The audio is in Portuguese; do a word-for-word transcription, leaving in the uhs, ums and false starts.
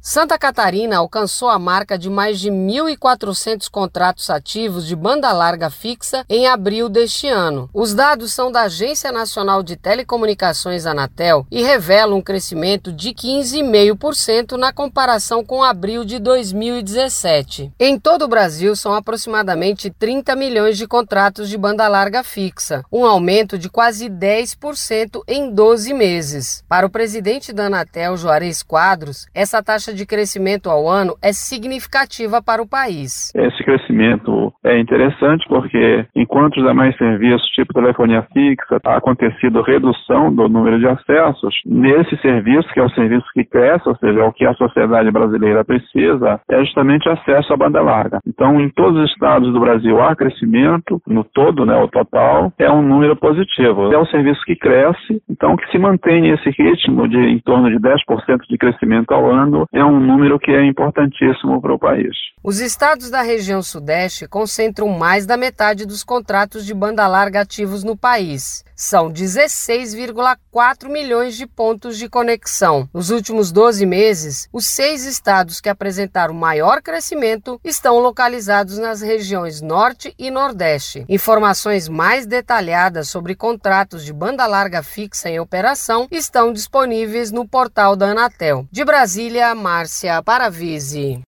Santa Catarina alcançou a marca de mais de mil e quatrocentos contratos ativos de banda larga fixa em abril deste ano. Os dados são da Agência Nacional de Telecomunicações, Anatel, e revelam um crescimento de quinze vírgula cinco por cento na comparação com abril de dois mil e dezessete. Em todo o Brasil, são aproximadamente trinta milhões de contratos de banda larga fixa, um aumento de quase dez por cento em doze meses. Para o presidente da Anatel, Juarez Quadros, essa taxa de crescimento ao ano é significativa para o país. Esse crescimento é interessante porque, enquanto os demais serviços, tipo telefonia fixa, está acontecido redução do número de acessos, nesse serviço, que é o serviço que cresce, ou seja, é o que a sociedade brasileira precisa, é justamente acesso à banda larga. Então, em todos os estados do Brasil há crescimento, no todo, né, o total, é um número positivo. É um serviço que cresce, então que se mantém esse ritmo de em torno de dez por cento de crescimento ao ano, é um número que é importantíssimo para o país. Os estados da região sudeste concentram mais da metade dos contratos de banda larga ativos no país. São dezesseis vírgula quatro milhões de pontos de conexão. Nos últimos doze meses, os seis estados que apresentaram maior crescimento estão localizados nas regiões Norte e Nordeste. Informações mais detalhadas sobre contratos de banda larga fixa em operação estão disponíveis no portal da Anatel. De Brasília, Márcia Paravise.